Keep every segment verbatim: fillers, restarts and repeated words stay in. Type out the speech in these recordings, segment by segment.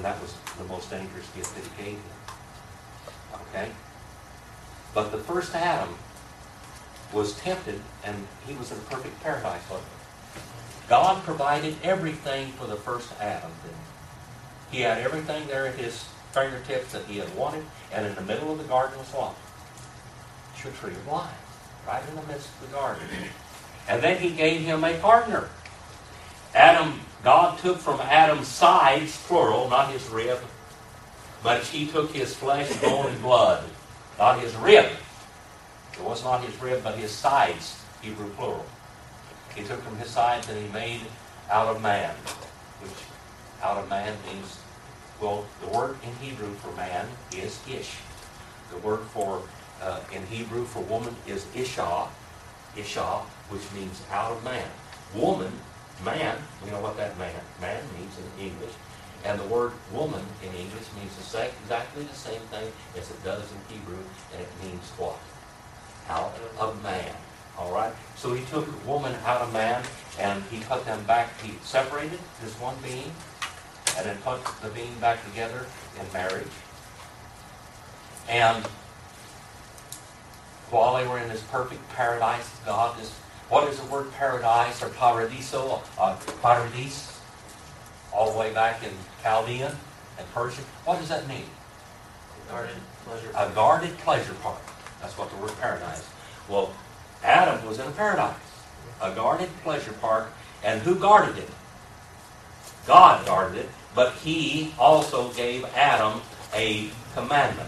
And that was the most dangerous gift that he gave him. Okay? But the first Adam was tempted, and he was in a perfect paradise, wasn't he? God provided everything for the first Adam. He had everything there at his fingertips that he had wanted, and in the middle of the garden was what? The tree of life, right in the midst of the garden. And then he gave him a partner. Adam, God took from Adam's sides, plural, not his rib, but he took his flesh, bone, and blood, not his rib. It was not his rib, but his sides, Hebrew plural. He took from his sides and he made out of man, which out of man means, well, the word in Hebrew for man is ish. The word for uh, in Hebrew for woman is isha, isha, which means out of man. Woman, man, we know what that man, man means in English. And the word woman in English means the same, exactly the same thing as it does in Hebrew, and it means what? Out of man. All right? So he took woman out of man, and he put them back, he separated this one being, and then put the being back together in marriage. And while they were in this perfect paradise of God, this, what is the word paradise or paradiso? Uh, paradise, all the way back in Chaldean and Persian. What does that mean? Guarded pleasure. A guarded pleasure park. That's what the word paradise. Well, Adam was in a paradise, a guarded pleasure park, and who guarded it? God guarded it, but he also gave Adam a commandment.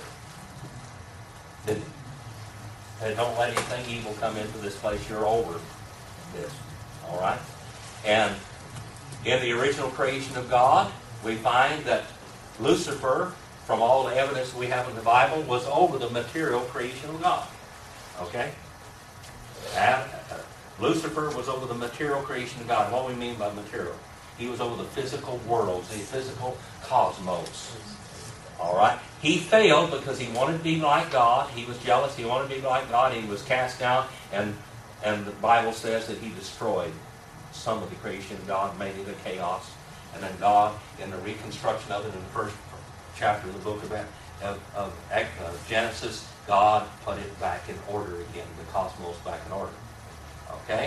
Didn't he? Said, don't let anything evil come into this place. You're over this. All right? And in the original creation of God, we find that Lucifer, from all the evidence we have in the Bible, was over the material creation of God. Okay? Adam, uh, Lucifer was over the material creation of God. What do we mean by material? He was over the physical worlds, the physical cosmos. All right? He failed because he wanted to be like God. He was jealous. He wanted to be like God. He was cast down. And, and the Bible says that he destroyed some of the creation of God, made it a chaos. And then God, in the reconstruction of it in the first chapter of the book of, of, of, of Genesis, God put it back in order again, the cosmos back in order. Okay?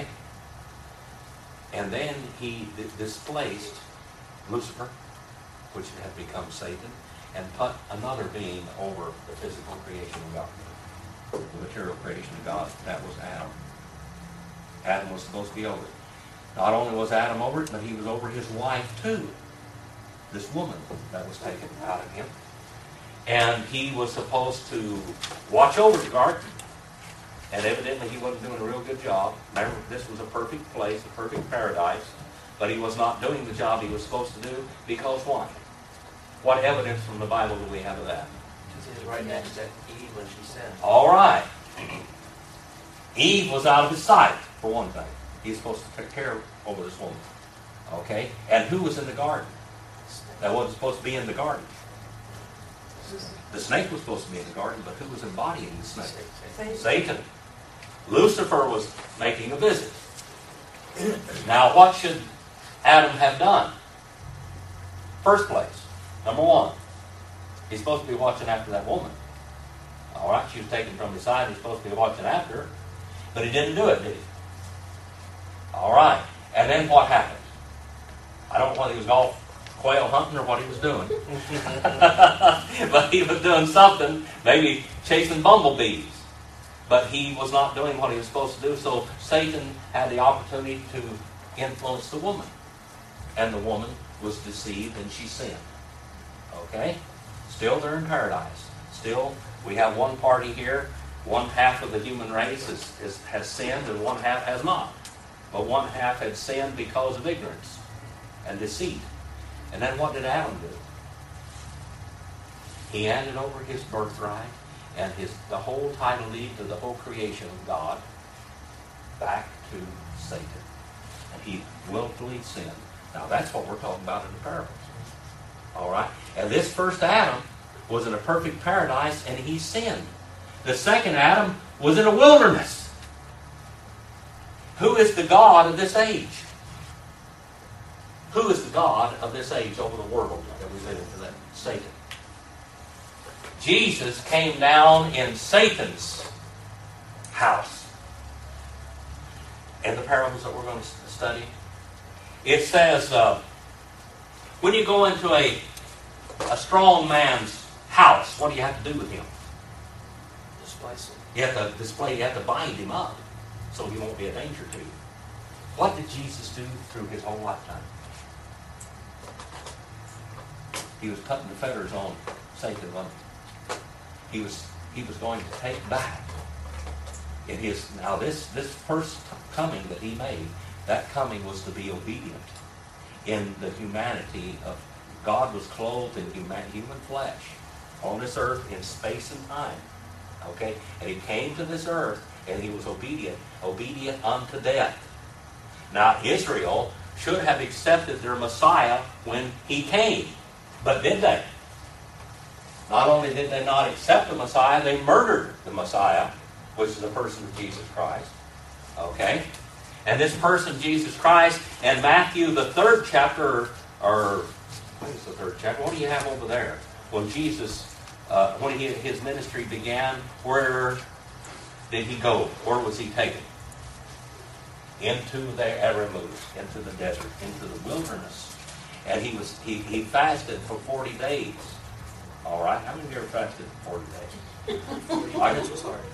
And then he displaced Lucifer, which had become Satan, and put another being over the physical creation of God, the material creation of God. That was Adam. Adam was supposed to be over it. Not only was Adam over it, but he was over his wife too. This woman that was taken out of him. And he was supposed to watch over the garden. And evidently he wasn't doing a real good job. Remember, this was a perfect place, a perfect paradise. But he was not doing the job he was supposed to do because why? What evidence from the Bible do we have of that? Because he was right next to Eve when she sinned. All right. Eve was out of his sight, for one thing. He's supposed to take care over this woman. Okay? And who was in the garden? That wasn't supposed to be in the garden. The snake was supposed to be in the garden, but who was embodying the snake? Satan. Satan. Lucifer was making a visit. Now, what should Adam have done? First place, number one, he's supposed to be watching after that woman. All right, she was taken from his side. He's supposed to be watching after her, but he didn't do it, did he? All right, and then what happened? I don't know whether he was golf quail hunting or what he was doing, but he was doing something, maybe chasing bumblebees. But he was not doing what he was supposed to do, so Satan had the opportunity to influence the woman. And the woman was deceived and she sinned. Okay? Still they're in paradise. Still, we have one party here. One half of the human race is, is, has sinned and one half has not. But one half had sinned because of ignorance and deceit. And then what did Adam do? He handed over his birthright and his the whole title deed to the whole creation of God back to Satan. And he willfully sinned. Now that's what we're talking about in the parables. All right? And this first Adam was in a perfect paradise and he sinned. The second Adam was in a wilderness. Who is the God of this age? Who is the god of this age over the world that we live in today, Satan. Jesus came down in Satan's house. And the parables that we're going to study, it says, uh, when you go into a, a strong man's house, what do you have to do with him? Displace him. You have to display, you have to bind him up so he won't be a danger to you. What did Jesus do through his whole lifetime? He was putting the fetters on Satan, wasn't he? He was, he was going to take back in his, now this, this first coming that he made, that coming was to be obedient in the humanity of, God was clothed in human, human flesh on this earth in space and time. Okay? And he came to this earth and he was obedient, obedient unto death. Now Israel should have accepted their Messiah when he came. But did they? Not only did they not accept the Messiah, they murdered the Messiah, which is the person of Jesus Christ. Okay? And this person, Jesus Christ, and Matthew, the third chapter, or, what is the third chapter? What do you have over there? When Jesus, uh, when he, his ministry began, where did he go? Where was he taken? Into the Aramus, into the desert, into the wilderness. And he was he, he fasted for forty days. All right? How many of you ever fasted for forty days? I just was hard.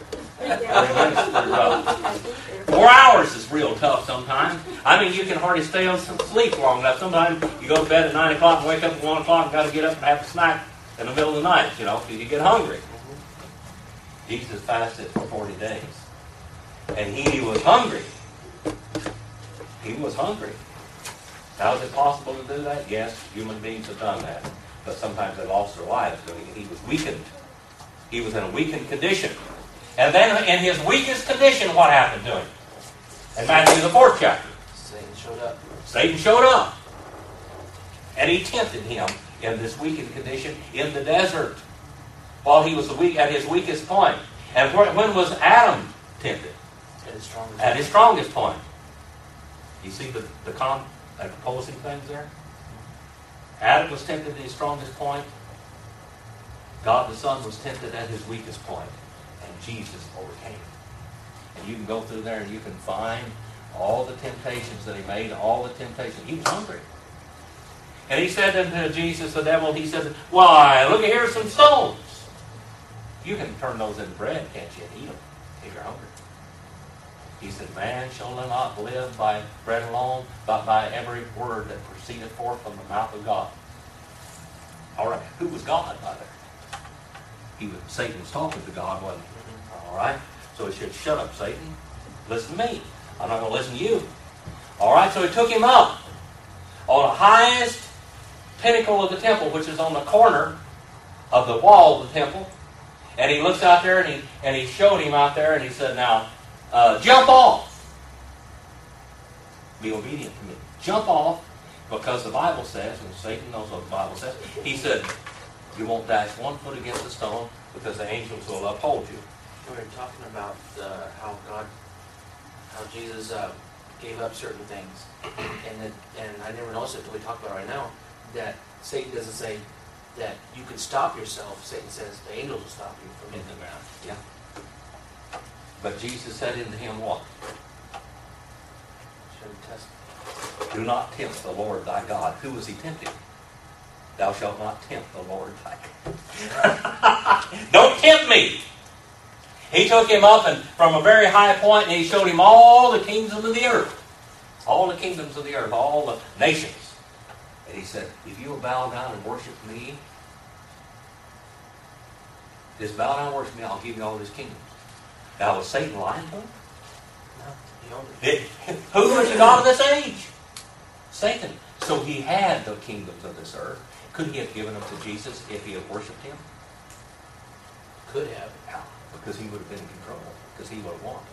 Four hours is real tough sometimes. I mean, you can hardly stay on some sleep long enough. Sometimes you go to bed at nine o'clock and wake up at one o'clock and got to get up and have a snack in the middle of the night, you know, because you get hungry. Jesus fasted for forty days. And he was hungry. He was hungry. How is it possible to do that? Yes, human beings have done that. But sometimes they lost their lives doing it. He was weakened. He was in a weakened condition. And then in his weakest condition, what happened to him? In Matthew the fourth chapter. Satan showed up. Satan showed up. And he tempted him in this weakened condition in the desert while he was weak, at his weakest point. And when was Adam tempted? At his strongest At his strongest point. You see the, the con, uh, opposing things there? Adam was tempted at his strongest point. God the Son was tempted at his weakest point. And Jesus overcame. And you can go through there and you can find all the temptations that he made, all the temptations. He was hungry. And he said unto Jesus, the devil, he said, why, look here, some stones. You can turn those into bread, can't you, and eat them if you're hungry. He said, man shall not live by bread alone, but by every word that proceedeth forth from the mouth of God. All right, who was God by there? He was, Satan was talking to God, wasn't he? All right, so he said, shut up, Satan. Listen to me. I'm not going to listen to you. All right, so he took him up on the highest pinnacle of the temple, which is on the corner of the wall of the temple. And he looks out there and he, and he showed him out there and he said, now, uh, jump off. Be obedient to me. Jump off, because the Bible says, and Satan knows what the Bible says, he said, you won't dash one foot against the stone because the angels will uphold you. We were talking about uh, how God, how Jesus uh, gave up certain things. And that, and I never noticed it until we talked about it right now, that Satan doesn't say that you can stop yourself. Satan says the angels will stop you from hitting the ground. Yeah. But Jesus said unto him what? Shouldn't test. Do not tempt the Lord thy God. Who was he tempting? Thou shalt not tempt the Lord thy God. Don't tempt me. He took him up and from a very high point and he showed him all the kingdoms of the earth. All the kingdoms of the earth, all the nations. And he said, if you will bow down and worship me, just bow down and worship me, I'll give you all these kingdoms. Now, was Satan lying to him? No, he owned it. Did, who was the God of this age? Satan. So he had the kingdoms of this earth. Could he have given them to Jesus if he had worshipped him? Could have. Yeah, because he would have been in control. Because he would have won.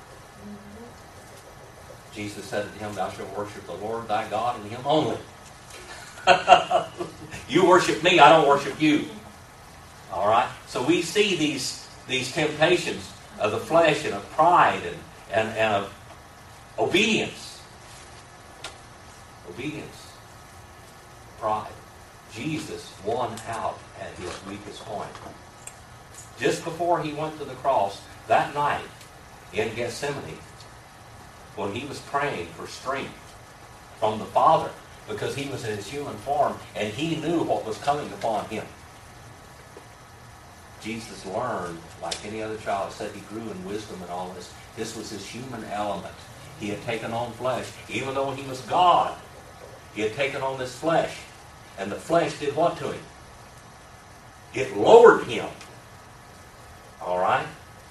Jesus said to him, thou shalt worship the Lord thy God and him only. You worship me, I don't worship you. All right? So we see these, these temptations of the flesh and of pride and, and, and of obedience. Obedience. pride. Jesus won out at his weakest point. Just before he went to the cross, that night in Gethsemane, when he was praying for strength from the Father, because he was in his human form and he knew what was coming upon him, Jesus learned, like any other child, said he grew in wisdom and all this. This was his human element. He had taken on flesh. Even though he was God, he had taken on this flesh. And the flesh did what to him? It lowered him. All right?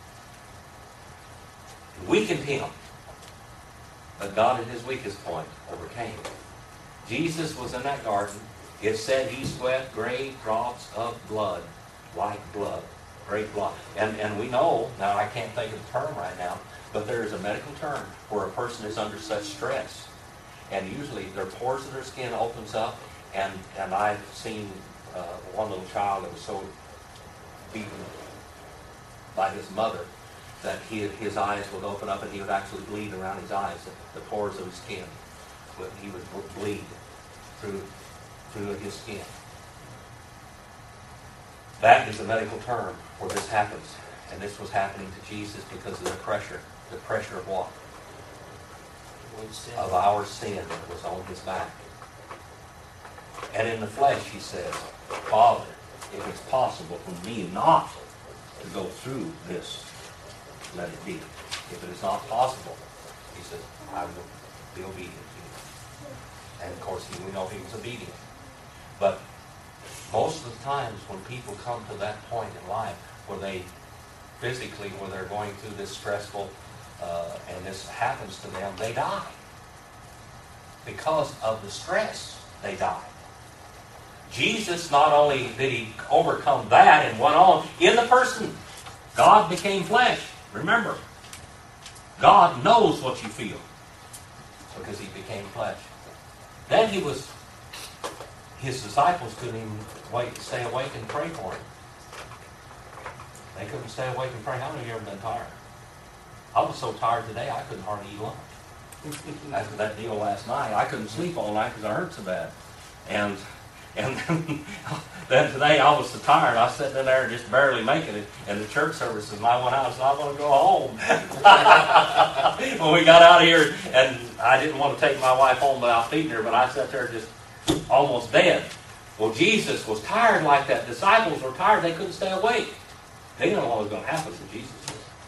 It weakened him. But God, at his weakest point, overcame. Jesus was in that garden. It said he sweat great drops of blood, like blood, great blood. And, and we know, now I can't think of the term right now, but there is a medical term where a person is under such stress. And usually their pores of their skin opens up, and, and I've seen uh, one little child that was so beaten by his mother that he, his eyes would open up and he would actually bleed around his eyes, the, the pores of his skin. But he would bleed through, through his skin. That is a medical term where this happens. And this was happening to Jesus because of the pressure. The pressure of what? Of our sin was on his back. And in the flesh, he says, Father, if it's possible for me not to go through this, let it be. If it is not possible, he says, I will be obedient to you. And of course, we know he was obedient. But most of the times when people come to that point in life where they physically, where they're going through this stressful, uh, and this happens to them, they die. Because of the stress, they die. Jesus, not only did he overcome that and went on, in the person, God became flesh. Remember, God knows what you feel because he became flesh. Then he was, his disciples couldn't even wait to stay awake and pray for him. They couldn't stay awake and pray. How many of you ever been tired? I was so tired today I couldn't hardly eat lunch. After that deal last night, I couldn't sleep all night because I hurt so bad. And and then, then today I was so tired, I was sitting in there just barely making it. And the church services, and I went out and said, I want to go home. When we got out of here, and I didn't want to take my wife home without feeding her, but I sat there just almost dead. Well, Jesus was tired like that. Disciples were tired. They couldn't stay awake. They didn't know what was going to happen to Jesus.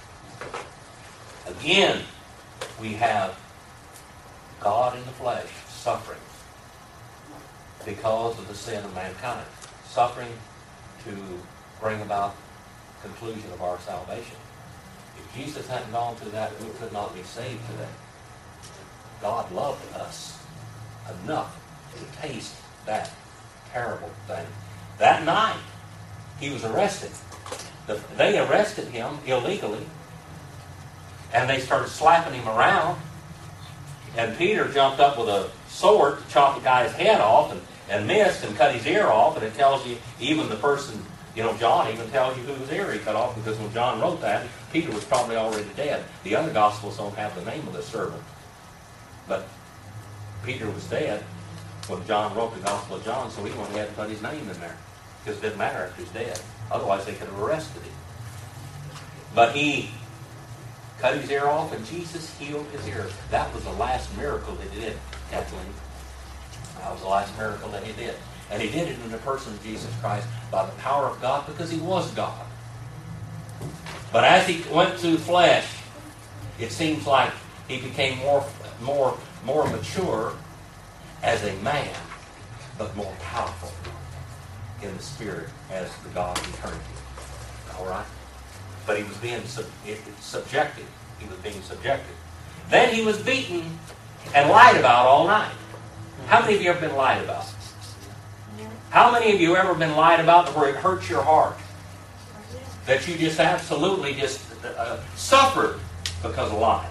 Again, we have God in the flesh suffering because of the sin of mankind. Suffering to bring about conclusion of our salvation. If Jesus hadn't gone through that, we could not be saved today. God loved us enough to taste that terrible thing. That night, he was arrested. They arrested him illegally, and they started slapping him around. And Peter jumped up with a sword to chop the guy's head off, and, and missed and cut his ear off. And it tells you, even the person, you know, John even tells you whose ear he cut off, because when John wrote that, Peter was probably already dead. The other Gospels don't have the name of the servant. But Peter was dead when John wrote the Gospel of John, so he went ahead and put his name in there. Because it didn't matter if he's dead. Otherwise, they could have arrested him. But he cut his ear off, and Jesus healed his ear. That was the last miracle that he did, Kathleen. That was the last miracle that he did. And he did it in the person of Jesus Christ by the power of God, because he was God. But as he went through flesh, it seems like he became more, more, more mature as a man, but more powerful in the spirit as the God of eternity. All right? But he was being sub- subjected. He was being subjected. Then he was beaten and lied about all night. How many of you have been lied about? How many of you ever been lied about where it hurts your heart? That you just absolutely just uh, suffered because of lies.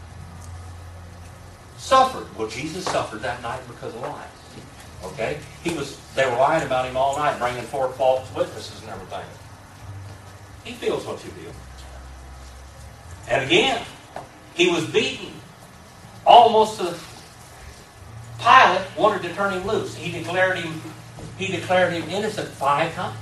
Suffered. Well, Jesus suffered that night because of lies. Okay? He was. They were lying about him all night, bringing forth false witnesses and everything. He feels what you feel. And again, he was beaten almost to, Pilate wanted to turn him loose. He declared him, he declared him innocent five times.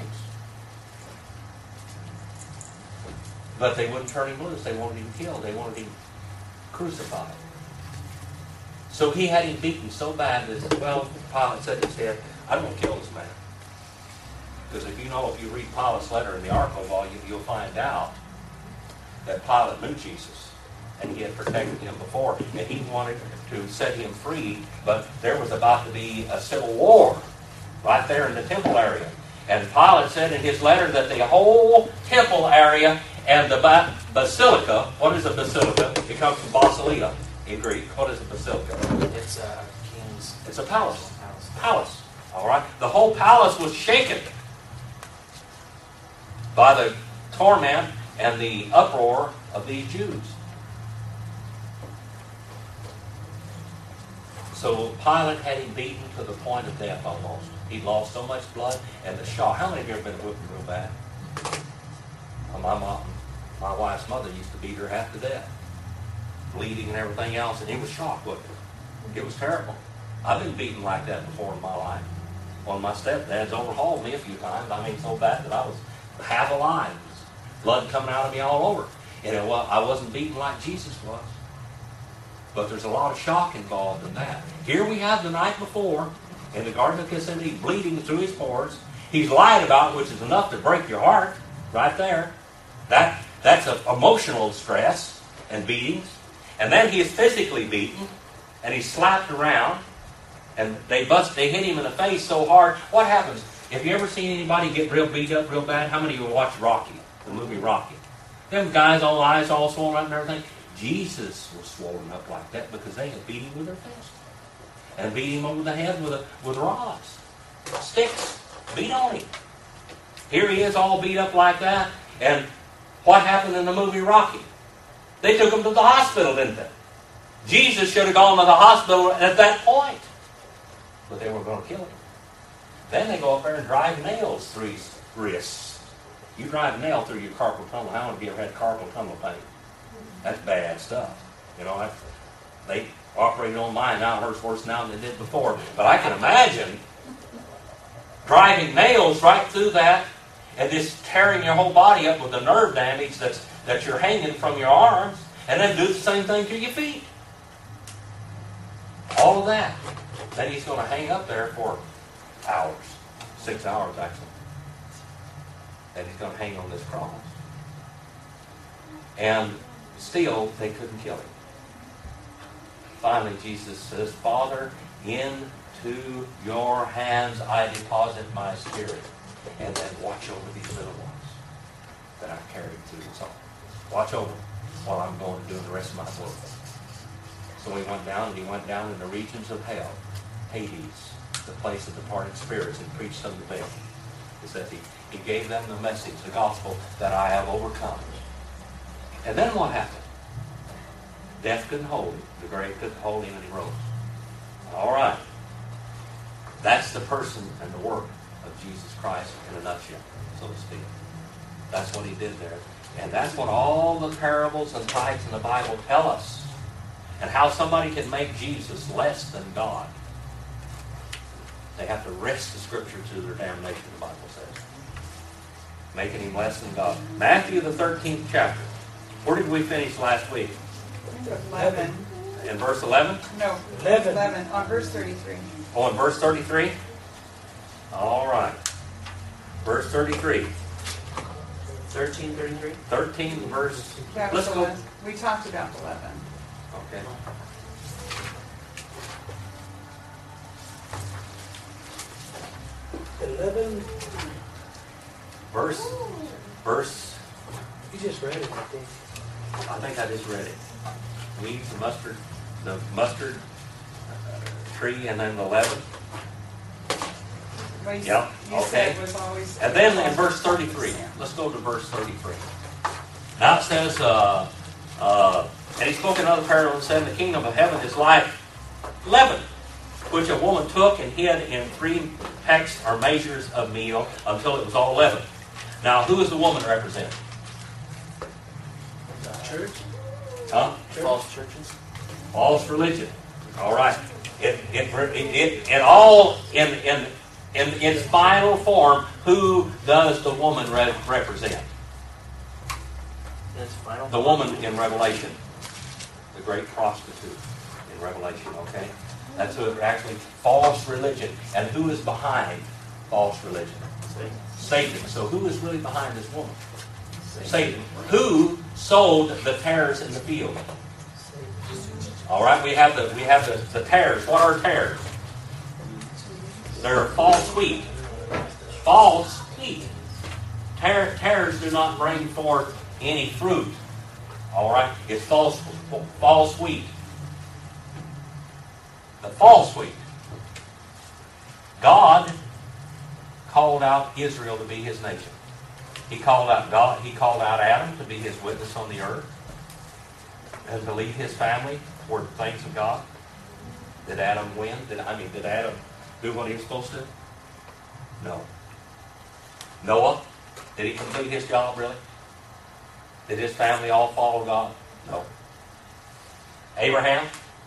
But they wouldn't turn him loose. They wanted him killed. They wanted him crucified. So he had him beaten so bad that, well, Pilate said to his head, I'm going to kill this man. Because if you know, if you read Pilate's letter in the archival volume, you'll find out that Pilate knew Jesus. And he had protected him before. And he wanted to set him free. But there was about to be a civil war right there in the temple area. And Pilate said in his letter that the whole temple area and the basilica, what is a basilica? It comes from basileia in Greek. What is a basilica? It's a king's. It's a palace. Palace. Palace. All right. The whole palace was shaken by the torment and the uproar of these Jews. So Pilate had him beaten to the point of death almost. He'd lost so much blood and the shock. How many of you have been whipped real bad? Well, my mom, my wife's mother used to beat her half to death, bleeding and everything else, and he was shocked with it. It was terrible. I've been beaten like that before in my life. One of my stepdads overhauled me a few times. I mean, so bad that I was half alive. Blood coming out of me all over. And it, well, I wasn't beaten like Jesus was. But there's a lot of shock involved in that. Here we have the night before, in the Garden of Gethsemane, bleeding through his pores. He's lied about, which is enough to break your heart, right there. That That's a, emotional stress and beatings. And then he is physically beaten, and he's slapped around, and they bust, they hit him in the face so hard. What happens? Have you ever seen anybody get real beat up real bad? How many of you watch Rocky, the movie Rocky? Them guys, all eyes all swollen up and everything. Jesus was swollen up like that because they had beat him with their fists. And beat him over the head with, a, with rods, sticks, beat on him. Here he is all beat up like that. And what happened in the movie Rocky? They took him to the hospital, didn't they? Jesus should have gone to the hospital at that point. But they were going to kill him. Then they go up there and drive nails through his wrists. You drive a nail through your carpal tunnel. How many of you ever had carpal tunnel pain? That's bad stuff. You know, I, they operated on mine now. It hurts worse now than it did before. But I can imagine driving nails right through that and just tearing your whole body up with the nerve damage that's, that you're hanging from your arms, and then do the same thing to your feet. All of that. Then he's going to hang up there for hours. Six hours, actually. And he's going to hang on this cross. And still, they couldn't kill him. Finally, Jesus says, Father, into your hands I deposit my spirit. And then watch over these little ones that I've carried through this all. Watch over them while I'm going to do the rest of my work. So he went down, and he went down in the regions of hell, Hades, the place of departed spirits, and preached unto them. Is that he, he gave them the message, the gospel, that I have overcome. And then what happened? Death couldn't hold him. The grave couldn't hold him, and he rose. All right. That's the person and the work of Jesus Christ in a nutshell, so to speak. That's what he did there. And that's what all the parables and types in the Bible tell us. And how somebody can make Jesus less than God. They have to wrest the Scripture to their damnation, the Bible says. Making him less than God. Matthew, the thirteenth chapter. Where did we finish last week? eleven. In verse eleven? No, Eleven. eleven, on verse thirty-three. Oh, in verse thirty-three? All right. Verse thirty-three. thirteen thirty-three? thirteen verse. That Let's was go. eleven. We talked about eleven. Okay. Eleven. Verse. Verse. You just read it, I think. I think I just read it. Weeds, the mustard, the mustard uh, tree, and then the leaven. What you, Yep, you okay. said was always. And then in verse thirty-three, let's go to verse thirty-three. Now it says, uh, uh, and he spoke another parable and said, the kingdom of heaven is like leaven, which a woman took and hid in three pecks or measures of meal until it was all leavened. Now, who is the woman representing? Church? Huh? False churches? False religion. All right. It, it, it, it all, in, in, in its final form, who does the woman re- represent? That's final. The woman in Revelation. The great prostitute in Revelation, okay? That's who actually, false religion. And who is behind false religion? Satan. Satan. So who is really behind this woman? Satan. Who sowed the tares in the field? All right, we have the we have the, the tares. What are tares? They're false wheat. False wheat. Tare, tares do not bring forth any fruit. All right, it's false false wheat. The false wheat. God called out Israel to be His nation. He called out God. He called out Adam to be His witness on the earth and to lead his family toward the things of God. Did Adam win? Did I mean? Did Adam do what he was supposed to? No. Noah, did he complete his job really? Did his family all follow God? No. Abraham,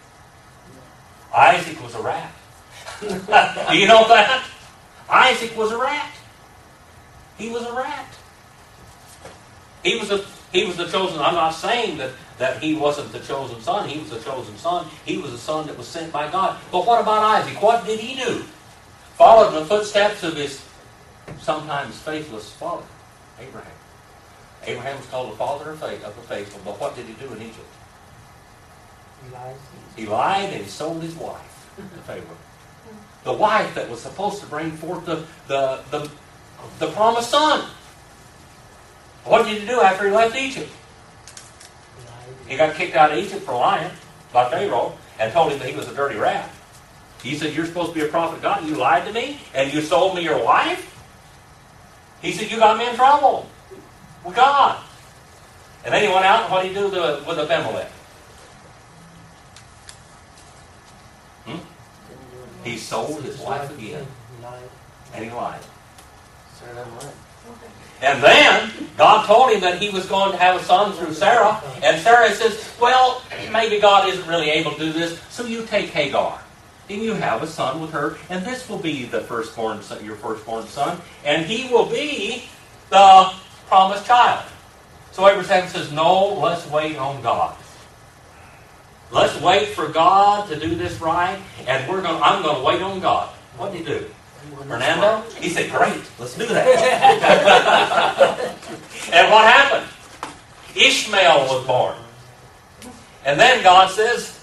Isaac was a rat. Do you know that? Isaac was a rat. He was a rat. He was a he was the chosen. I'm not saying that, that he wasn't the chosen son. He was the chosen son. He was a son that was sent by God. But what about Isaac? What did he do? Followed in the footsteps of his sometimes faithless father, Abraham. Abraham was called the father of faith of the faithful. But what did he do in Egypt? He lied. He lied and he sold his wife to Pharaoh. The wife that was supposed to bring forth the, the, the, the promised son. What did he do after he left Egypt? He got kicked out of Egypt for lying by Pharaoh and told him that he was a dirty rat. He said, you're supposed to be a prophet of God. You lied to me and you sold me your wife? He said, you got me in trouble with God. And then he went out and what did he do to, with Abimelech? Hmm? He sold his wife again. And he lied. Started out lying. And then God told him that he was going to have a son through Sarah. And Sarah says, well, maybe God isn't really able to do this, so you take Hagar. And you have a son with her, and this will be the firstborn son, your firstborn son, and he will be the promised child. So Abraham says, no, let's wait on God. Let's wait for God to do this right, and we're going. I'm going to wait on God. What did he do? Fernando? He said, great, let's do that. And what happened? Ishmael was born. And then God says,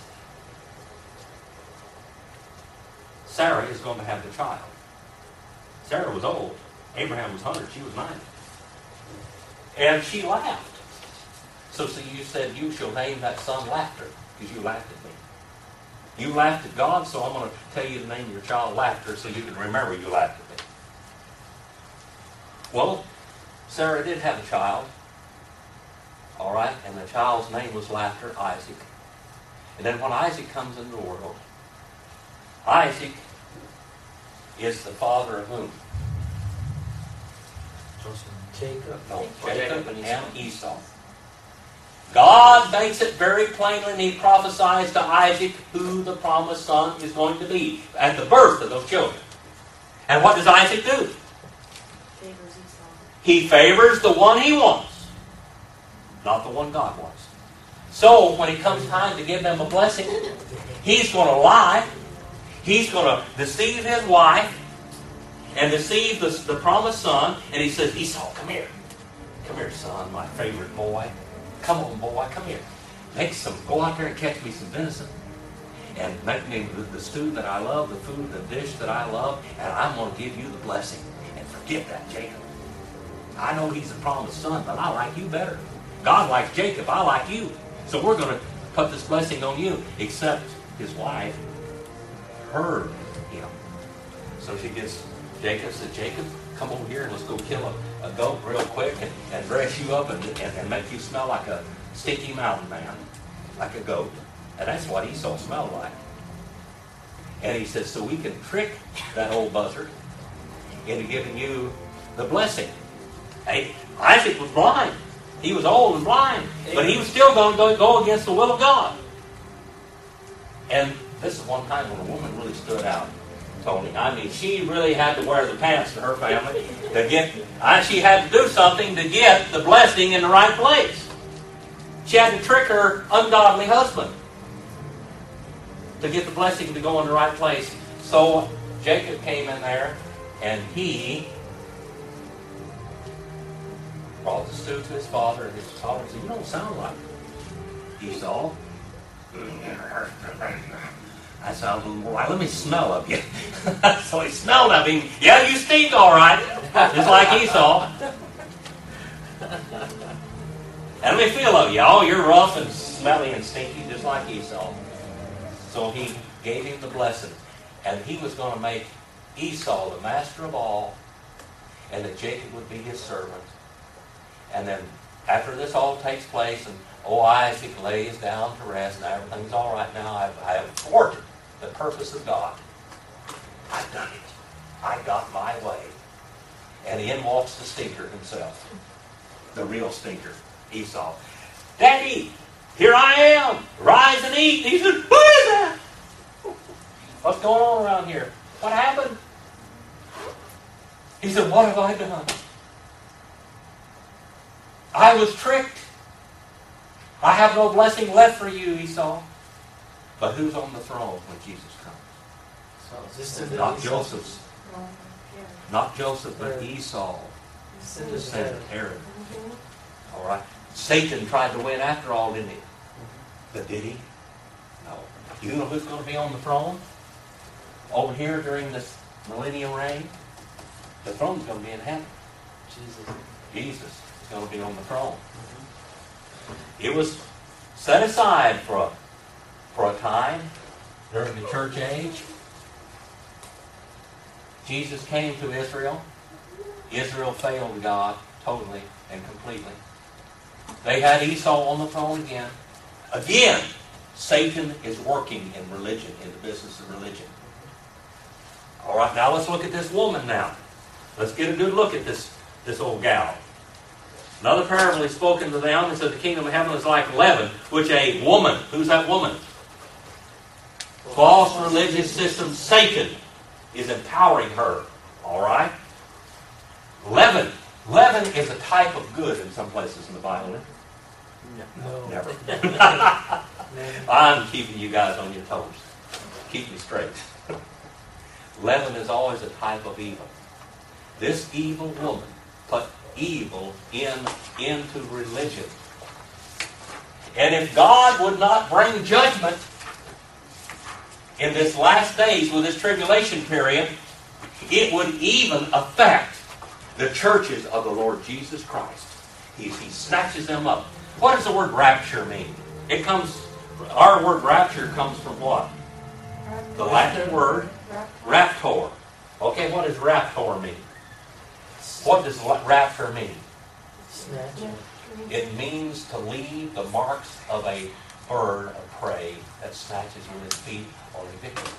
Sarah is going to have the child. Sarah was old. Abraham was one hundred. She was ninety. And she laughed. So see, you said, you shall name that son Laughter, because you laughed at me. You laughed at God, so I'm going to tell you to name your child Laughter so you can remember you laughed at me. Well, Sarah did have a child. All right, and the child's name was Laughter, Isaac. And then when Isaac comes into the world, Isaac is the father of whom? Jacob. No, Jacob Jacob and and Esau. God makes it very plainly, and He prophesies to Isaac who the promised son is going to be at the birth of those children. And what does Isaac do? Favors Esau. He favors the one he wants, not the one God wants. So when it comes time to give them a blessing, he's going to lie. He's going to deceive his wife and deceive the, the promised son. And he says, Esau, come here. Come here, son, my favorite boy. Come on, boy, come here. Make some, go out there and catch me some venison. And make me the, the stew that I love, the food, the dish that I love, and I'm going to give you the blessing. And forget that Jacob. I know he's the promised son, but I like you better. God likes Jacob, I like you. So we're going to put this blessing on you, except his wife heard him. So she gets, Jacob said, Jacob, come over here and let's go kill a, a goat real quick and, and dress you up and, and, and make you smell like a sticky mountain man, like a goat. And that's what Esau smelled like. And he says, so we can trick that old buzzard into giving you the blessing. Hey, Isaac was blind. He was old and blind. But he was still going to go, go against the will of God. And This is one time when a woman really stood out, Tony. I mean, she really had to wear the pants in her family to get, I, she had to do something to get the blessing in the right place. She had to trick her ungodly husband to get the blessing to go in the right place. So Jacob came in there, and he brought the stew to his father, and his father said, "You don't sound like Esau." I sound a little more like, "Let me smell of you." So he smelled of him. "Yeah, you stink all right," just like Esau. "And let me feel of you. Oh, you're rough and smelly and stinky, just like Esau." So he gave him the blessing. And he was going to make Esau the master of all, and that Jacob would be his servant. And then after this all takes place, and oh, Isaac lays down to rest, and everything's all right now, I've, I have thwarted the purpose of God. I've done it. I got my way. And in walks the stinker himself, the real stinker, Esau. "Daddy, here I am. Rise and eat." He said, "Who is that? What's going on around here? What happened?" He said, "What have I done? I was tricked. I have no blessing left for you, Esau." But who's on the throne when Jesus comes? So descendant Not of Esau. Joseph's. Not Joseph, but Esau, Descendant of descendant Aaron. Aaron. All right. Satan tried to win after all, didn't he? But did he? No. You know who's going to be on the throne? Over here during this millennial reign? The throne's going to be in heaven. Jesus. Jesus is going to be on the throne. It was set aside for a, for a time during the church age. Jesus came to Israel. Israel failed God totally and completely. They had Esau on the throne again. Again, Satan is working in religion, in the business of religion. All right, now let's look at this woman now. Let's get a good look at this, this old gal. Another parable is spoken to them and said the kingdom of heaven is like leaven, which a woman, who's that woman? False religious system, Satan, is empowering her. All right? Leaven. Leaven is a type of good in some places in the Bible. Isn't it? No. Never. Never. I'm keeping you guys on your toes. Keep me straight. Leaven is always a type of evil. This evil woman put evil in into religion. And if God would not bring judgment in this last days with this tribulation period, it would even affect the churches of the Lord Jesus Christ. He, he snatches them up. What does the word rapture mean? It comes, our word rapture comes from what? The Latin word raptor. Okay, what does raptor mean? What does rapture mean? Snatch. It means to leave the marks of a bird of prey that snatches with its feet on a victim.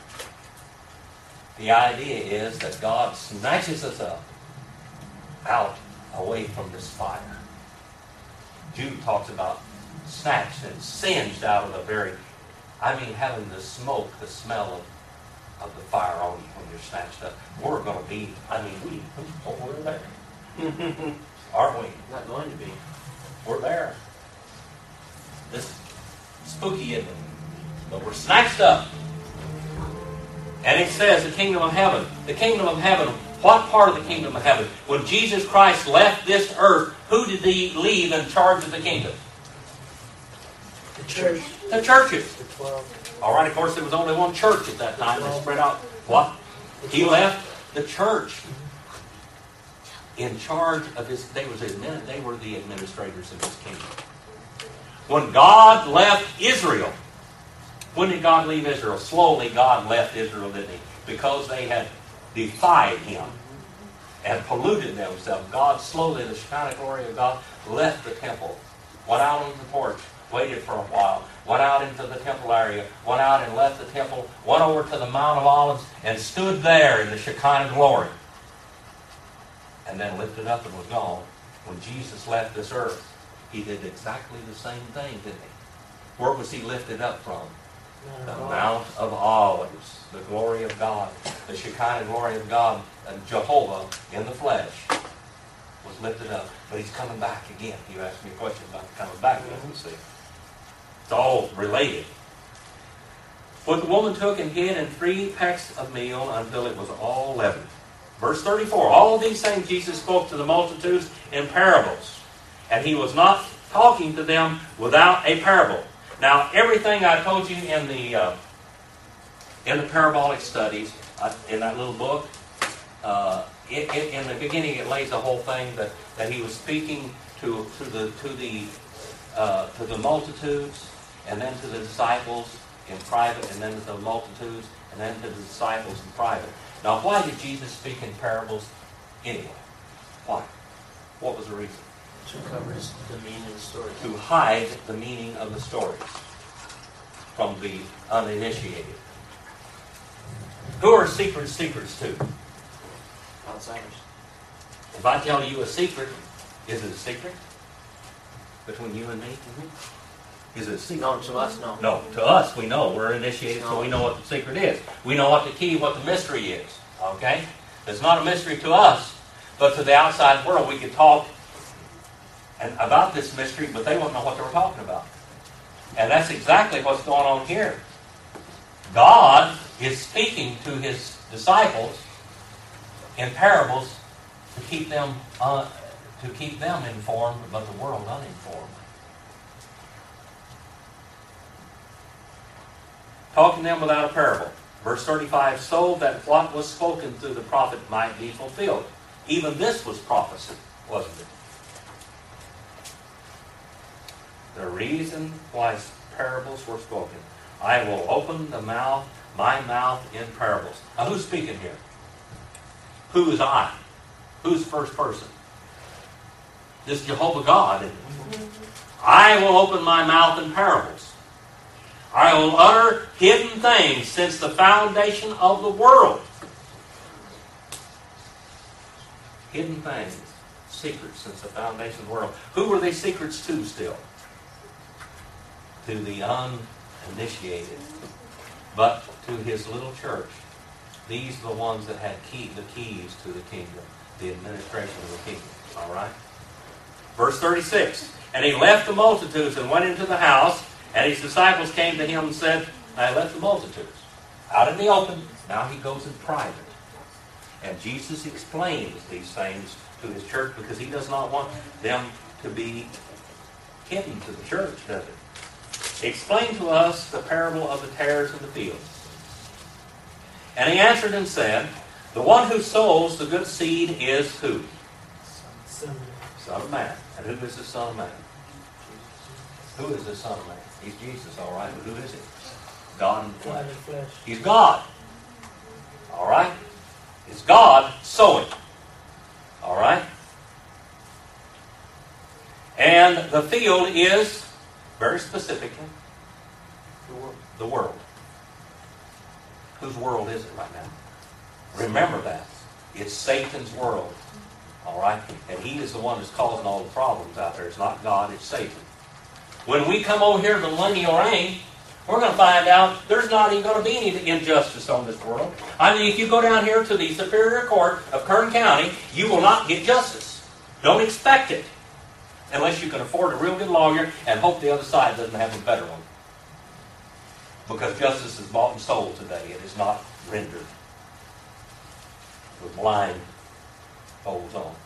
The idea is that God snatches us up out away from this fire. Jude talks about snatched and singed out of the very, I mean having the smoke, the smell of, of the fire on you when you're snatched up. We're going to be, I mean, we, oh, we're there. Aren't we? Not going to be. We're there. This spooky, isn't it? But we're snatched up. And it says the kingdom of heaven. The kingdom of heaven. What part of the kingdom of heaven? When Jesus Christ left this earth, who did he leave in charge of the kingdom? The church. The churches. The twelve. All right, of course, there was only one church at that time. They spread out. What? He left the church in charge of his, they, was admin, they were the administrators of his kingdom. When God left Israel, when did God leave Israel? Slowly God left Israel, didn't he? Because they had defied him and polluted themselves. God slowly, the Shekinah glory of God, left the temple, went out on the porch, waited for a while, went out into the temple area, went out and left the temple, went over to the Mount of Olives, and stood there in the Shekinah glory. And then lifted up and was gone. When Jesus left this earth, he did exactly the same thing, didn't he? Where was he lifted up from? Mount The of Olives. Mount of Olives, the glory of God, the Shekinah glory of God, and Jehovah in the flesh was lifted up. But he's coming back again. You asked me a question about coming back again, you see. It's all related. What the woman took and hid in three pecks of meal until it was all leavened. Verse thirty-four, all these things Jesus spoke to the multitudes in parables, and he was not talking to them without a parable. Now, everything I told you in the uh, in the parabolic studies, uh, in that little book, uh, it, it, in the beginning it lays the whole thing that, that he was speaking to to the to the uh, to the multitudes, and then to the disciples in private, and then to the multitudes, and then to the disciples in private. Now, why did Jesus speak in parables anyway? Why? What was the reason? To cover his- the meaning of the story. To hide the meaning of the stories from the uninitiated. Who are secrets secrets to? Outsiders. If I tell you a secret, is it a secret? Between you and me? Is it a secret? No, to us, no. No, to us, we know. We're initiated, so we know what the secret is. We know what the key, what the mystery is. Okay? It's not a mystery to us, but to the outside world, we could talk and about this mystery, but they won't know what they were talking about. And that's exactly what's going on here. God is speaking to his disciples in parables to keep them uh, to keep them informed, but the world uninformed. Talking to them without a parable. Verse thirty-five, so that what was spoken through the prophet might be fulfilled. Even this was prophecy, wasn't it? The reason why parables were spoken. I will open the mouth, my mouth in parables. Now who's speaking here? Who is I? Who's first person? This Jehovah God. Isn't it? I will open my mouth in parables. I will utter hidden things since the foundation of the world. Hidden things, secrets since the foundation of the world. Who were they secrets to still? To the uninitiated. But to his little church. These are the ones that had key, the keys to the kingdom, the administration of the kingdom. All right? Verse thirty-six. And he left the multitudes and went into the house, and his disciples came to him and said, I left the multitudes out in the open. Now he goes in private. And Jesus explains these things to his church because he does not want them to be hidden to the church, does he? Explain to us the parable of the tares in the field. And he answered and said, the one who sows the good seed is who? Son of Man. Son of Man. And who is the Son of Man? Who is the Son of Man? He's Jesus, all right. But who is he? God in the God flesh. in flesh. He's God. All right? It's God sowing. All right? And the field is, very specifically, The world. the world. Whose world is it right now? Remember that. It's Satan's world. All right? And he is the one that's causing all the problems out there. It's not God, it's Satan. When we come over here to the millennial reign, we're going to find out there's not even going to be any injustice on this world. I mean, if you go down here to the Superior Court of Kern County, you will not get justice. Don't expect it. Unless you can afford a real good lawyer and hope the other side doesn't have a better one. Because justice is bought and sold today. It is not rendered with blind folds on.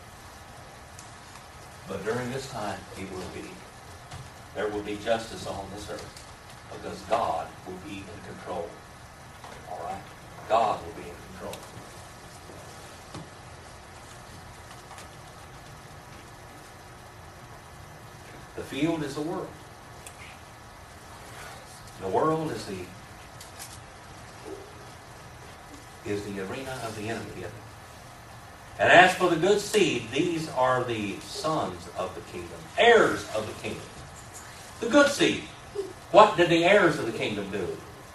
But during this time, it will be. There will be justice on this earth. Because God will be in control. All right? God will be in control. The field is the world. The world is the is the arena of the enemy. Isn't it? And as for the good seed, these are the sons of the kingdom, heirs of the kingdom. The good seed. What did the heirs of the kingdom do?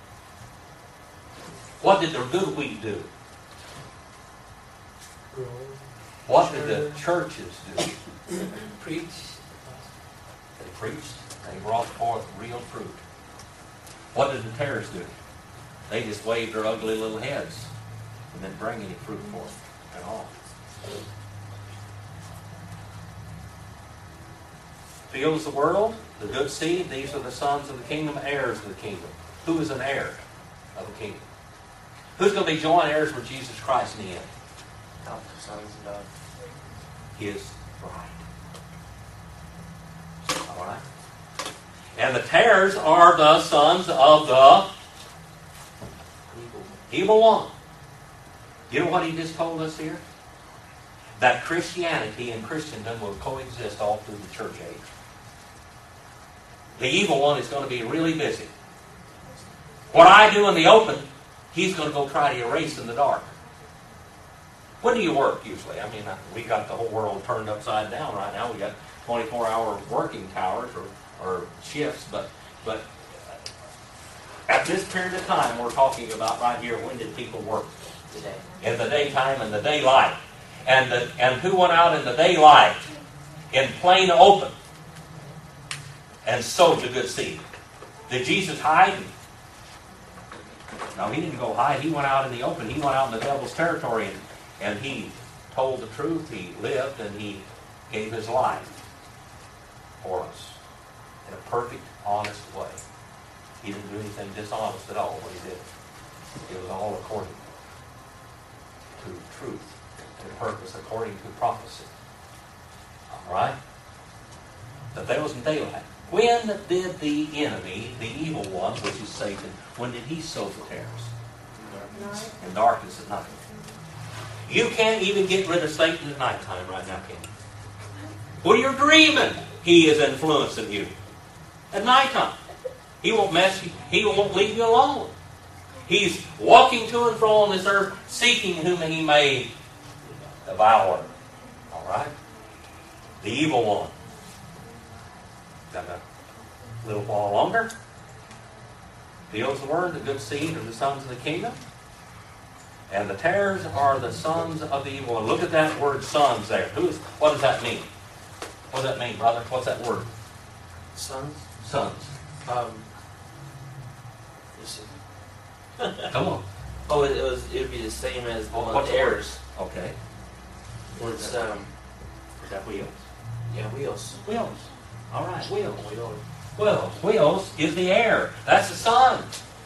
What did the good wheat do? Grow. What did the churches do? Preach. They preached. They brought forth real fruit. What did the tares do? They just waved their ugly little heads and didn't bring any fruit forth at all. Fields of the world, the good seed, these are the sons of the kingdom, heirs of the kingdom. Who is an heir of the kingdom? Who's going to be joint heirs with Jesus Christ in the end? Not the sons of God. His bride. All right? And the tares are the sons of the Evil. evil one. You know what he just told us here? That Christianity and Christendom will coexist all through the church age. The evil one is going to be really busy. What I do in the open, he's going to go try to erase in the dark. When do you work usually? I mean, we got the whole world turned upside down right now. We got twenty-four hour working hours or, or shifts, but but at this period of time we're talking about right here, when did people work? Today. In the daytime and the daylight. And the, and who went out in the daylight in plain open and sowed the good seed? Did Jesus hide? No, he didn't go hide. He went out in the open. He went out in the devil's territory and, and he told the truth. He lived and he gave his life for us in a perfect, honest way. He didn't do anything dishonest at all what he did. It was all according to truth and purpose, according to prophecy. All right? But there wasn't daylight. When did the enemy, the evil one, which is Satan, when did he sow the tares? Night. In darkness at night. You can't even get rid of Satan at nighttime right now, can you? When you're dreaming, he is influencing you. At nighttime. He won't mess you. He won't leave you alone. He's walking to and fro on this earth, seeking whom he may devour. All right? The evil one. Got a little while longer. Fields of the word, the good seed are the sons of the kingdom. And the tares are the sons of the evil one. Look at that word sons there. Who is, what does that mean? What does that mean, brother? What's that word? Sons. Sons. Um. Let's see. Come on. Oh, it, it was. It would be the same as the What- one what's the heirs. Okay. Where it's um. Is that wheels? Yeah, wheels. Wheels. All right, wheels. Wheels. Wheels. Wheels is the heir. That's the son.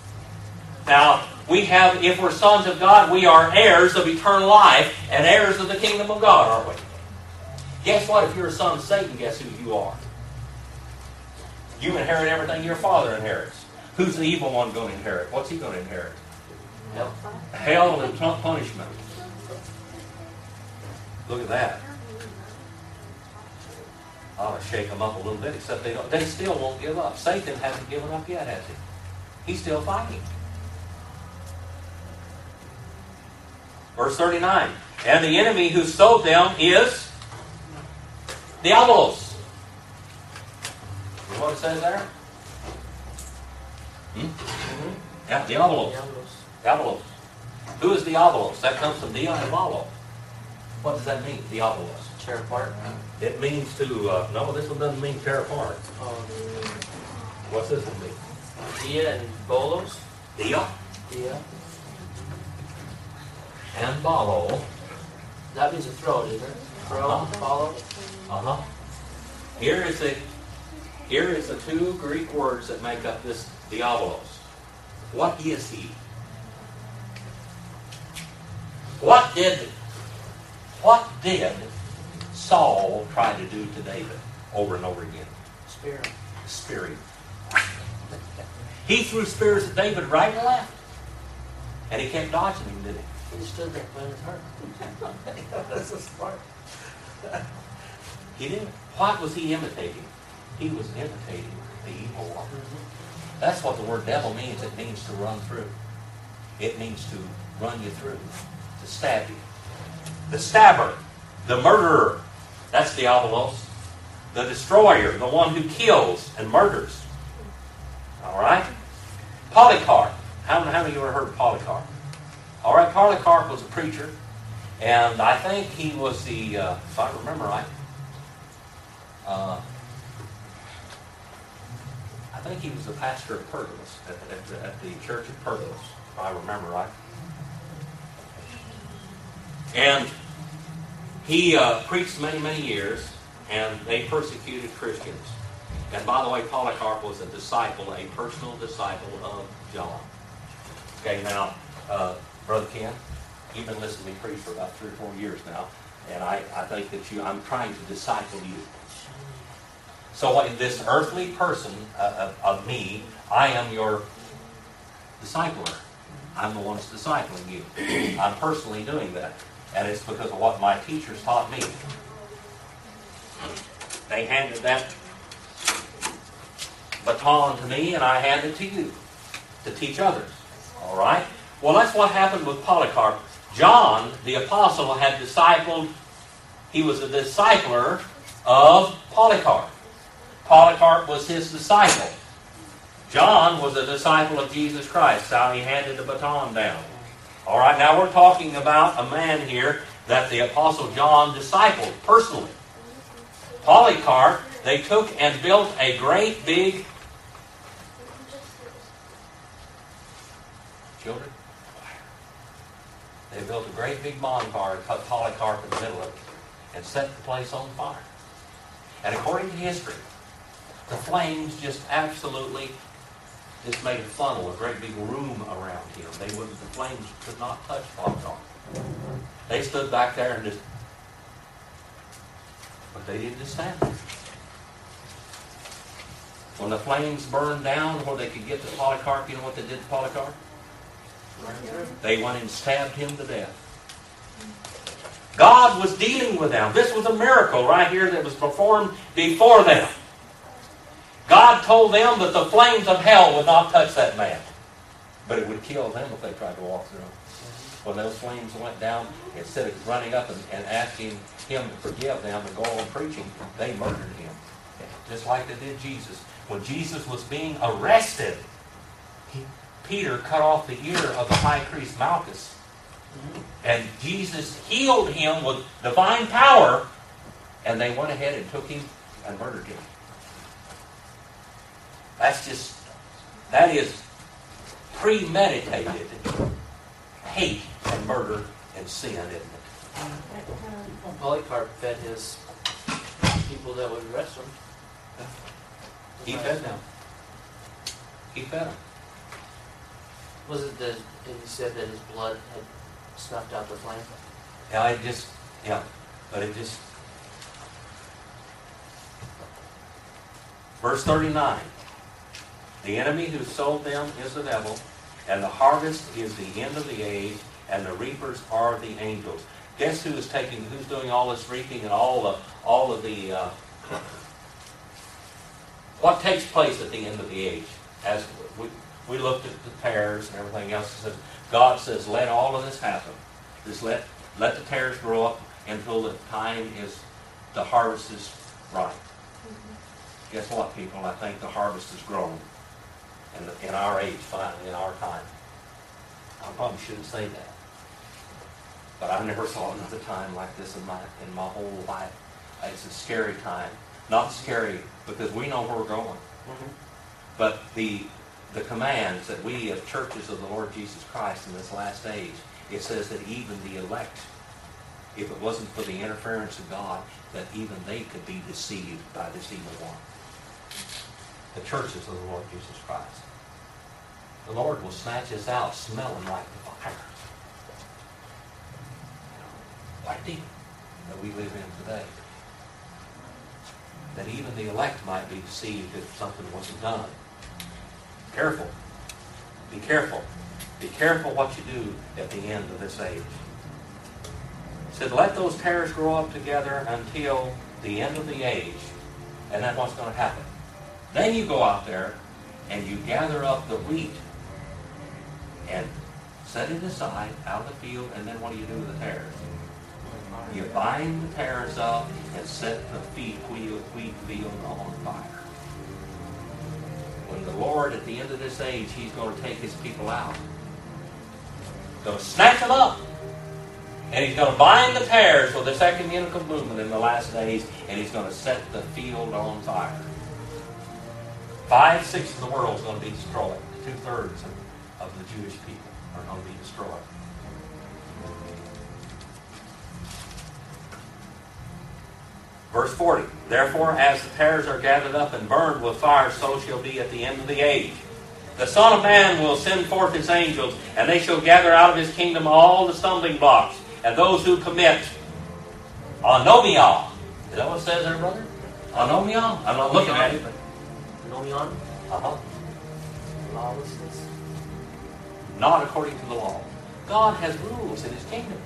Now, we have, if we're sons of God, we are heirs of eternal life and heirs of the kingdom of God, aren't we? Guess what? If you're a son of Satan, guess who you are? You inherit everything your father inherits. Who's the evil one going to inherit? What's he going to inherit? Hell. Hell and pun- punishment. Look at that. I ought to shake them up a little bit, except they don't. They still won't give up. Satan hasn't given up yet, has he? He's still fighting. Verse thirty-nine. And the enemy who sowed them is Diabolos. You know what it says there? Hmm? Mm-hmm. Yeah, Diabolos. Diabolos. Who is Diabolos? That comes from diabolo. What does that mean, Diabolos? Tear apart. It means to, uh, no, this one doesn't mean tear apart. Oh. What's this one mean? Dia and bolos. Dia Dia. and balo. That means a throw, isn't it? Throw. Uh-huh. Follow. Uh-huh. Here is the, here is the two Greek words that make up this Diabolos. What is he? What did, what did Saul try to do to David over and over again? Spirit. Spearing. He threw spears at David right and left. And he kept dodging him, didn't he? He stood there playing his harp. That's so smart. He did. What was he imitating? He was imitating the evil one. That's what the word devil means. It means to run through. It means to run you through. To stab you. The stabber. The murderer. That's Diabolos. The destroyer. The one who kills and murders. All right? Polycarp. How, how many of you ever heard of Polycarp? All right, Polycarp was a preacher. And I think he was the, uh, if I remember right, uh, I I think he was the pastor of Pergamos, at, at, the- at the church of Pergamos, if I remember right. And he uh, preached many, many years, and they persecuted Christians. And by the way, Polycarp was a disciple, a personal disciple of John. Okay, now, uh, Brother Ken, you've been listening to me preach for about three or four years now, and I, I think that you, I'm trying to disciple you. So what, this earthly person uh, of, of me, I am your discipler. I'm the one that's discipling you. I'm personally doing that. And it's because of what my teachers taught me. They handed that baton to me, and I hand it to you to teach others. All right? Well, that's what happened with Polycarp. John, the apostle, had discipled, he was a discipler of Polycarp. Polycarp was his disciple. John was a disciple of Jesus Christ. How he handed the baton down. All right, now we're talking about a man here that the Apostle John discipled personally. Polycarp, they took and built a great big... Children? They built a great big bonfire and cut Polycarp in the middle of it and set the place on fire. And according to history, the flames just absolutely just made a funnel, a great big room around him. They wouldn't, the flames could not touch Polycarp. They stood back there and just, but they didn't just stand there. When the flames burned down where they could get to Polycarp, you know what they did to Polycarp? They went and stabbed him to death. God was dealing with them. This was a miracle right here that was performed before them. God told them that the flames of hell would not touch that man. But it would kill them if they tried to walk through them. When those flames went down, instead of running up and, and asking him to forgive them and go on preaching, they murdered him. Just like they did Jesus. When Jesus was being arrested, he, Peter cut off the ear of the high priest Malchus. And Jesus healed him with divine power, and they went ahead and took him and murdered him. That's just, that is premeditated hate and murder and sin, isn't it? Well, Polycarp fed his people that would arrest him. He fed them. He fed them. Was it the, and he said that his blood had snuffed out the flame? Yeah, it just, yeah, but it just... Verse thirty-nine. The enemy who sold them is the devil, and the harvest is the end of the age, and the reapers are the angels. Guess who is taking, who's doing all this reaping and all the, all of the, uh, what takes place at the end of the age? As we, we looked at the tares and everything else, it says, God says, let all of this happen. Just let, let the tares grow up until the time is, the harvest is ripe. Guess what, people? I think the harvest has grown. In, the, in our age, finally, in our time. I probably shouldn't say that. But I never saw another time like this in my in my whole life. It's a scary time. Not scary because we know where we're going. Mm-hmm. But the the commands that we as churches of the Lord Jesus Christ in this last age, it says that even the elect, if it wasn't for the interference of God, that even they could be deceived by this evil one. The churches of the Lord Jesus Christ. The Lord will snatch us out smelling like the fire. Like the that we live in today. That even the elect might be deceived if something wasn't done. Careful. Be careful. Be careful what you do at the end of this age. It said, let those tares grow up together until the end of the age. And that's what's going to happen. Then you go out there and you gather up the wheat and set it aside out of the field, and then what do you do with the tares? You bind the tares up and set the wheat, wheat field on fire. When the Lord, at the end of this age, He's going to take His people out. He's going to snatch them up. And He's going to bind the tares with this ecumenical movement in the last days, and He's going to set the field on fire. Five-sixths of the world is going to be destroyed. Two-thirds of, of the Jewish people are going to be destroyed. Verse forty, therefore, as the tares are gathered up and burned with fire, so shall be at the end of the age. The Son of Man will send forth his angels, and they shall gather out of his kingdom all the stumbling blocks, and those who commit anomia. Is that what it says there, brother? Anomia? I'm not looking at it, but Anomion, uh-huh. lawlessness. Not according to the law. God has rules in his kingdom.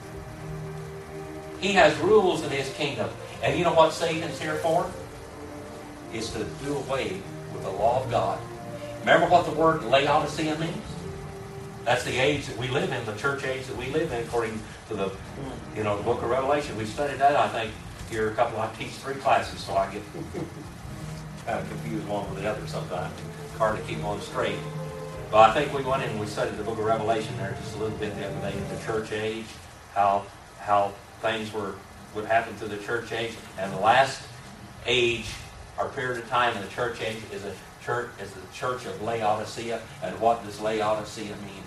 He has rules in his kingdom. And you know what Satan's here for? Is to do away with the law of God. Remember what the word Laodicea means? That's the age that we live in, the church age that we live in, according to the, you know, the book of Revelation. We studied that, I think, here a couple. I teach three classes, so I get kind of confused one with the other sometimes. It's hard to keep on straight. But I think we went in and we studied the book of Revelation there just a little bit the other day, the church age, how how things were would happen through the church age, and the last age, or period of time in the church age, is a church is the church of Laodicea. And what does Laodicea mean?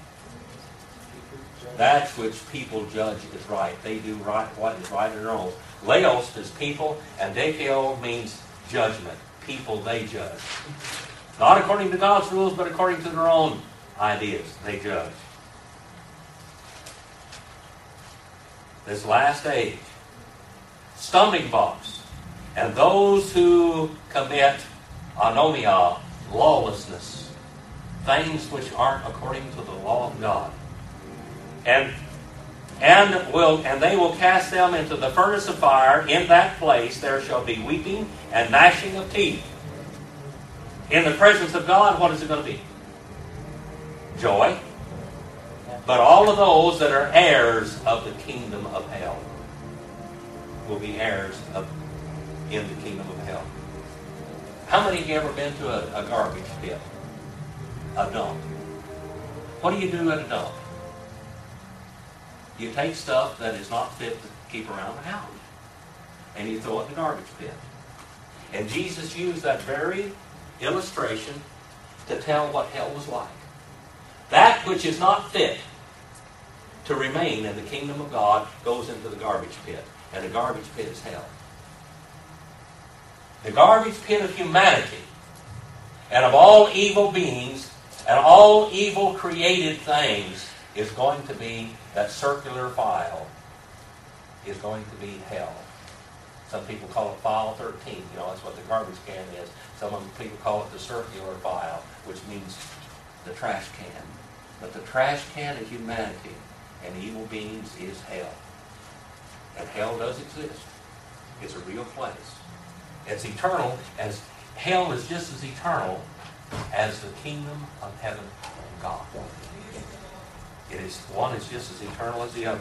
That which people judge is right. They do right what is right in their own. Laos is people, and Dekeo means judgment. People they judge. Not according to God's rules, but according to their own ideas. They judge. This last age. Stumbling blocks. And those who commit anomia, lawlessness. Things which aren't according to the law of God. And and will and they will cast them into the furnace of fire. In that place there shall be weeping and gnashing of teeth. In the presence of God, what is it going to be? Joy. But all of those that are heirs of the kingdom of hell will be heirs of in the kingdom of hell. How many of you ever been to a, a garbage pit? A dump. What do you do at a dump? You take stuff that is not fit to keep around the house, and you throw it in the garbage pit. And Jesus used that very illustration to tell what hell was like. That which is not fit to remain in the kingdom of God goes into the garbage pit. And the garbage pit is hell. The garbage pit of humanity and of all evil beings and all evil created things is going to be, that circular file is going to be hell. Some people call it file thirteen. You know, that's what the garbage can is. Some of the people call it the circular file, which means the trash can. But the trash can of humanity and evil beings is hell. And hell does exist. It's a real place. It's eternal, as hell is just as eternal as the kingdom of heaven and God. It is, one is just as eternal as the other.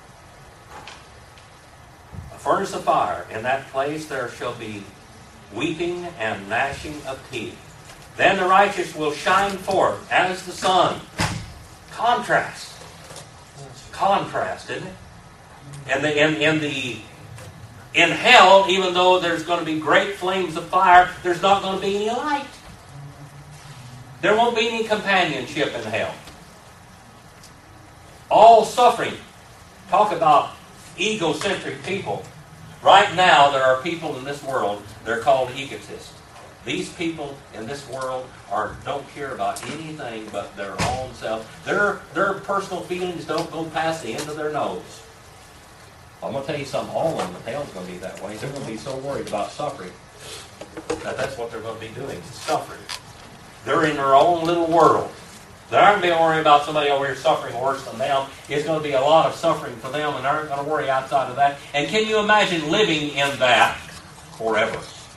A furnace of fire. In that place there shall be weeping and gnashing of teeth. Then the righteous will shine forth as the sun. Contrast. Contrast, isn't it? And the, in, in the in hell, even though there's going to be great flames of fire, there's not going to be any light. There won't be any companionship in hell. All suffering. Talk about egocentric people. Right now, there are people in this world, they're called egotists. These people in this world are don't care about anything but their own self. Their, their personal feelings don't go past the end of their nose. I'm going to tell you something, all of them in hell is going to be that way. They're going to be so worried about suffering that that's what they're going to be doing, suffering. They're in their own little world. They're not going to be worried about somebody over here suffering worse than them. It's going to be a lot of suffering for them, and they're not going to worry outside of that. And can you imagine living in that forever?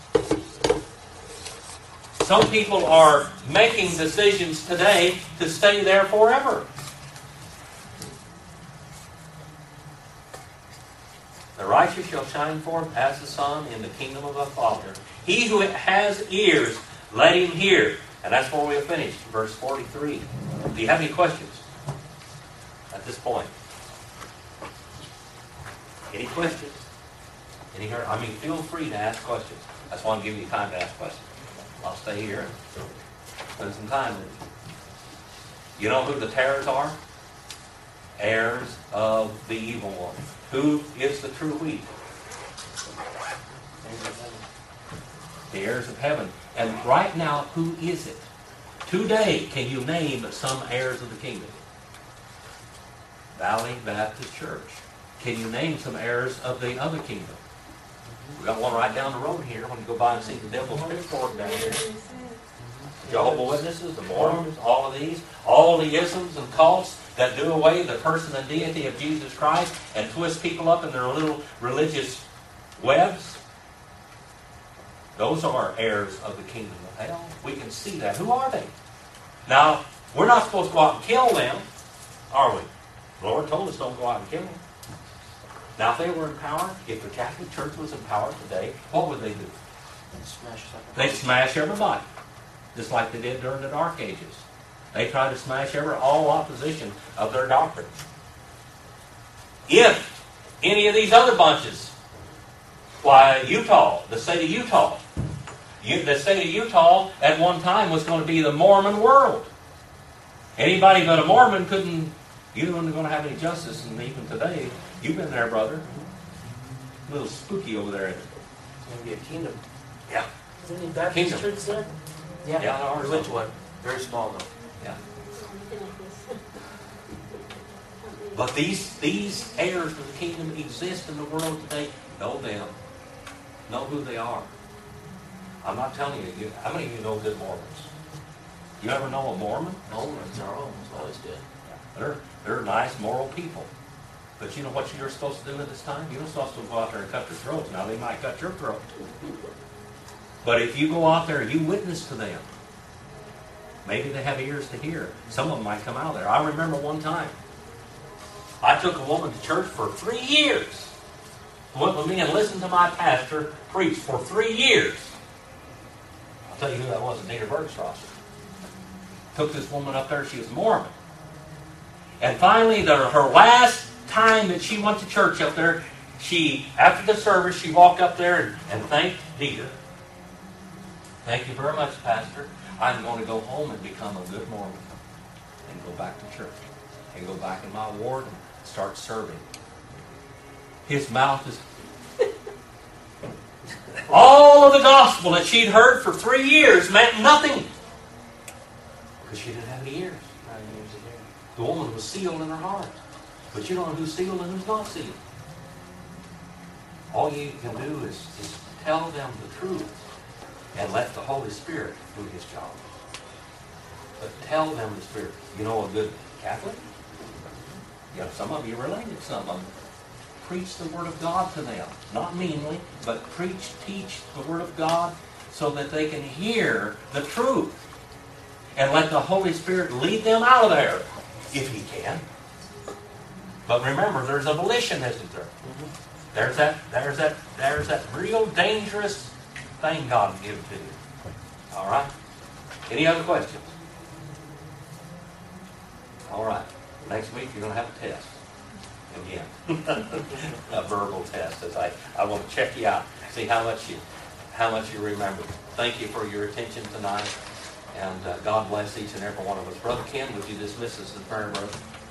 Some people are making decisions today to stay there forever. The righteous shall shine forth as the sun in the kingdom of the Father. He who has ears, let him hear. And that's where we'll finish, verse forty-three. Do you have any questions at this point? Any questions? Any? I mean, feel free to ask questions. That's why I'm giving you time to ask questions. I'll stay here and spend some time with you. You know who the tares are? Heirs of the evil one. Who is the true wheat? The heirs of heaven. And right now, who is it? Today, can you name some heirs of the kingdom? Valley Baptist Church. Can you name some heirs of the other kingdom? We got one right down the road here when you go by and see the devil's pitchfork down here. Jehovah's Witnesses, the Mormons, all of these, all the isms and cults that do away the person and deity of Jesus Christ and twist people up in their little religious webs. Those are heirs of the kingdom of hell. We can see that. Who are they? Now, we're not supposed to go out and kill them, are we? The Lord told us don't go out and kill them. Now, if they were in power, if the Catholic Church was in power today, what would they do? Smash something. They'd smash everybody, just like they did during the Dark Ages. They tried to smash every all opposition of their doctrine. If any of these other bunches, why Utah, the state of Utah, you, the state of Utah at one time was going to be the Mormon world. Anybody but a Mormon couldn't, you weren't going to have any justice, and even today, you've been there, brother. A little spooky over there. It's going to be a kingdom. Yeah. Isn't the Baptist Kingdom. church there? Yeah, Yeah, there are we went to some. one. Very small though. Yeah. But these these heirs of the kingdom exist in the world today. Know them. Know who they are. I'm not telling you. you how many of you know good Mormons? You ever know a Mormon? Mormons are always always good. They're they're nice, moral people. But you know what you're supposed to do at this time? You're not supposed to go out there and cut their throats. Now they might cut your throat. But if you go out there and you witness to them, maybe they have ears to hear. Some of them might come out there. I remember one time, I took a woman to church for three years. Went with me and listened to my pastor preach for three years. I'll tell you who that was, Nina Bergstrasser. Took this woman up there, she was Mormon. And finally, the, her last time that she went to church up there, she, after the service, she walked up there and, and thanked Dieter. Thank you very much, Pastor. I'm going to go home and become a good Mormon and go back to church and go back in my ward and start serving. His mouth is... All of the gospel that she'd heard for three years meant nothing because she didn't have any ears. The woman was sealed in her heart. But you don't know who's sealed and who's not sealed. All you can do is, is tell them the truth and let the Holy Spirit do His job. But tell them the Spirit. You know a good Catholic? You know, some of you related, some of them. Preach the Word of God to them. Not meanly, but preach, teach the Word of God so that they can hear the truth. And let the Holy Spirit lead them out of there, if He can. But remember, there's a volition, isn't there? Mm-hmm. There's that, there's that, there's that real dangerous thing God gives to you. All right? Any other questions? All right. Next week you're going to have a test. Again. A verbal test. As I, I want to check you out. See how much you how much you remember. Thank you for your attention tonight. And uh, God bless each and every one of us. Brother Ken, would you dismiss us in prayer, brother?